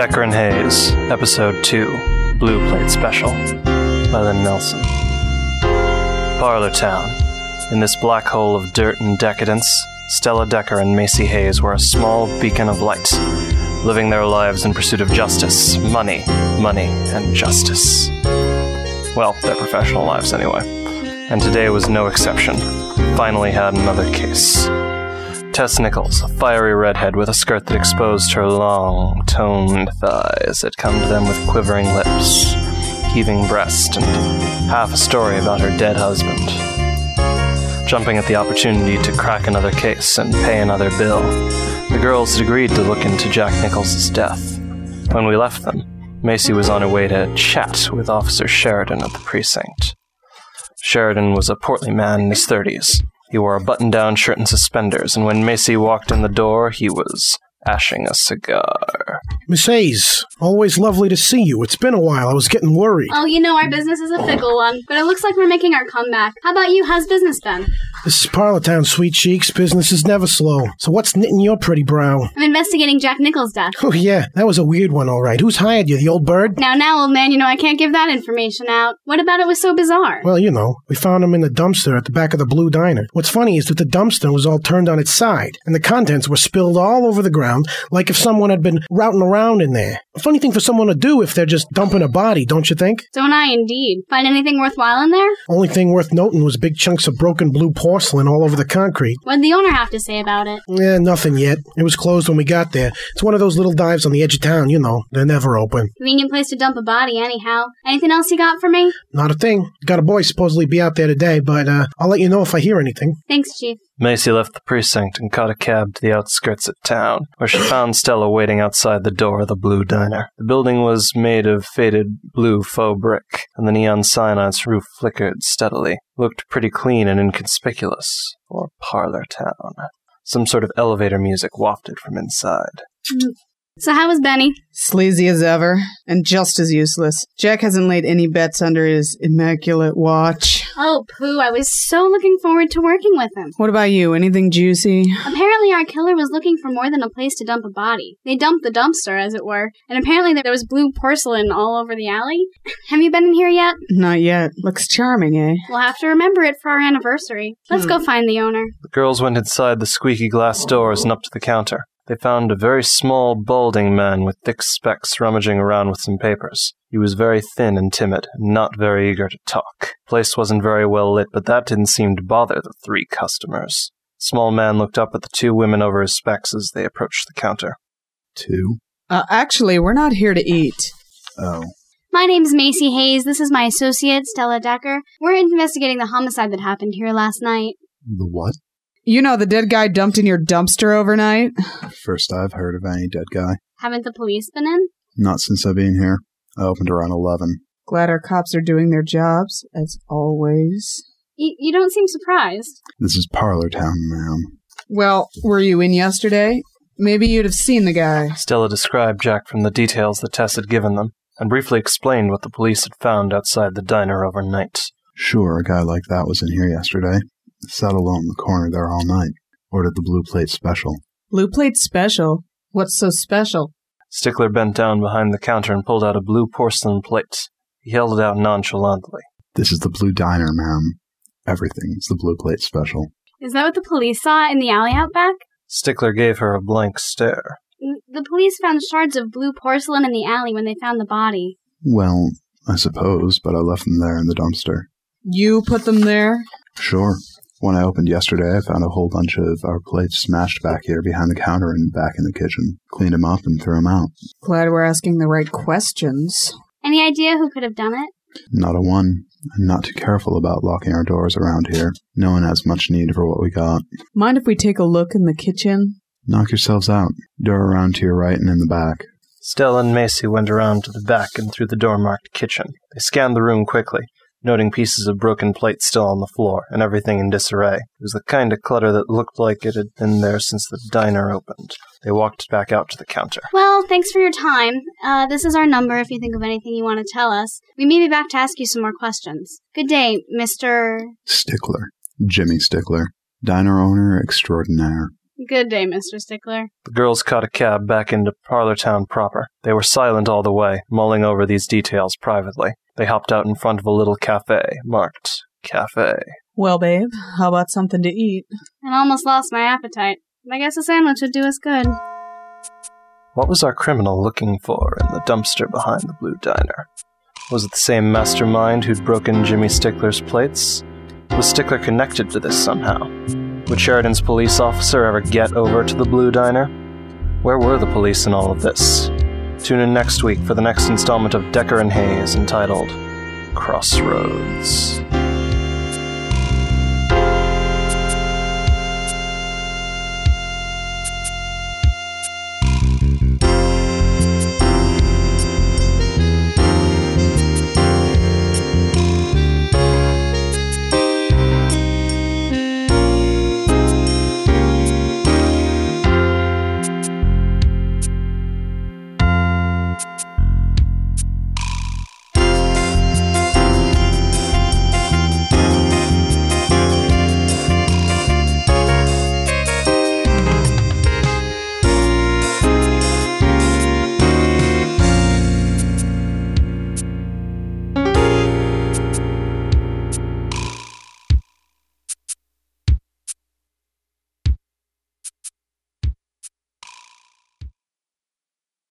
Decker and Hayes, Episode 2, Blue Plate Special, by Lynn Nelson. Parlor Town. In this black hole of dirt and decadence, Stella Decker and Macy Hayes were a small beacon of light, living their lives in pursuit of justice, money, and justice. Well, their professional lives anyway. And today was no exception. Finally had another case. Tess Nichols, a fiery redhead with a skirt that exposed her long, toned thighs, had come to them with quivering lips, heaving breast, and half a story about her dead husband. Jumping at the opportunity to crack another case and pay another bill, the girls had agreed to look into Jack Nichols' death. When we left them, Macy was on her way to chat with Officer Sheridan at the precinct. Sheridan was a portly man in his 30s. He wore a button-down shirt and suspenders, and when Macy walked in the door, he was ashing a cigar. Miss Hayes, always lovely to see you. It's been a while. I was getting worried. Oh, you know, our business is a fickle one, but it looks like we're making our comeback. How about you? How's business been? This is Parlor Town, sweet cheeks. Business is never slow. So what's knitting your pretty brow? I'm investigating Jack Nichols' death. Oh, yeah, that was a weird one, all right. Who's hired you, the old bird? Now, old man, you know I can't give that information out. What about it was so bizarre? Well, you know, we found him in the dumpster at the back of the Blue Diner. What's funny is that the dumpster was all turned on its side, and the contents were spilled all over the ground, like if someone had been routing around in there. A funny thing for someone to do if they're just dumping a body, don't you think? Don't I, indeed. Find anything worthwhile in there? Only thing worth noting was big chunks of broken blue porcelain all over the concrete. What'd the owner have to say about it? Nothing yet. It was closed when we got there. It's one of those little dives on the edge of town, you know. They're never open. Convenient place to dump a body, anyhow. Anything else you got for me? Not a thing. Got a boy supposedly be out there today, but I'll let you know if I hear anything. Thanks, Chief. Macy left the precinct and caught a cab to the outskirts of town, where she found Stella waiting outside the door of the Blue Diner. The building was made of faded blue faux brick, and the neon sign on its roof flickered steadily. Looked pretty clean and inconspicuous for Parlor Town. Some sort of elevator music wafted from inside. So how was Benny? Sleazy as ever, and just as useless. Jack hasn't laid any bets under his immaculate watch. Oh, pooh, I was so looking forward to working with him. What about you? Anything juicy? Apparently our killer was looking for more than a place to dump a body. They dumped the dumpster, as it were, and apparently there was blue porcelain all over the alley. Have you been in here yet? Not yet. Looks charming, eh? We'll have to remember it for our anniversary. Let's go find the owner. The girls went inside the squeaky glass doors and up to the counter. They found a very small, balding man with thick specs rummaging around with some papers. He was very thin and timid, and not very eager to talk. The place wasn't very well lit, but that didn't seem to bother the three customers. The small man looked up at the two women over his specs as they approached the counter. Two? Actually, we're not here to eat. Oh. My name's Macy Hayes. This is my associate, Stella Decker. We're investigating the homicide that happened here last night. The what? You know, the dead guy dumped in your dumpster overnight? First I've heard of any dead guy. Haven't the police been in? Not since I've been here. I opened around 11. Glad our cops are doing their jobs, as always. You don't seem surprised. This is Parlor Town, ma'am. Well, were you in yesterday? Maybe you'd have seen the guy. Stella described Jack from the details that Tess had given them, and briefly explained what the police had found outside the diner overnight. Sure, a guy like that was in here yesterday. Sat alone in the corner there all night. Ordered the Blue Plate Special. Blue Plate Special? What's so special? Stickler bent down behind the counter and pulled out a blue porcelain plate. He held it out nonchalantly. This is the Blue Diner, ma'am. Everything is the Blue Plate Special. Is that what the police saw in the alley out back? Stickler gave her a blank stare. The police found shards of blue porcelain in the alley when they found the body. Well, I suppose, but I left them there in the dumpster. You put them there? Sure. When I opened yesterday, I found a whole bunch of our plates smashed back here behind the counter and back in the kitchen. Cleaned them up and threw them out. Glad we're asking the right questions. Any idea who could have done it? Not a one. I'm not too careful about locking our doors around here. No one has much need for what we got. Mind if we take a look in the kitchen? Knock yourselves out. Door around to your right and in the back. Stella and Macy went around to the back and through the door marked kitchen. They scanned the room quickly, noting pieces of broken plate still on the floor, and everything in disarray. It was the kind of clutter that looked like it had been there since the diner opened. They walked back out to the counter. Well, thanks for your time. This is our number if you think of anything you want to tell us. We may be back to ask you some more questions. Good day, Mr. Stickler. Jimmy Stickler. Diner owner extraordinaire. Good day, Mr. Stickler. The girls caught a cab back into Parlor Town proper. They were silent all the way, mulling over these details privately. They hopped out in front of a little cafe, marked Cafe. Well, babe, how about something to eat? I almost lost my appetite. I guess a sandwich would do us good. What was our criminal looking for in the dumpster behind the Blue Diner? Was it the same mastermind who'd broken Jimmy Stickler's plates? Was Stickler connected to this somehow? Would Sheridan's police officer ever get over to the Blue Diner? Where were the police in all of this? Tune in next week for the next installment of Decker and Hayes entitled Crossroads.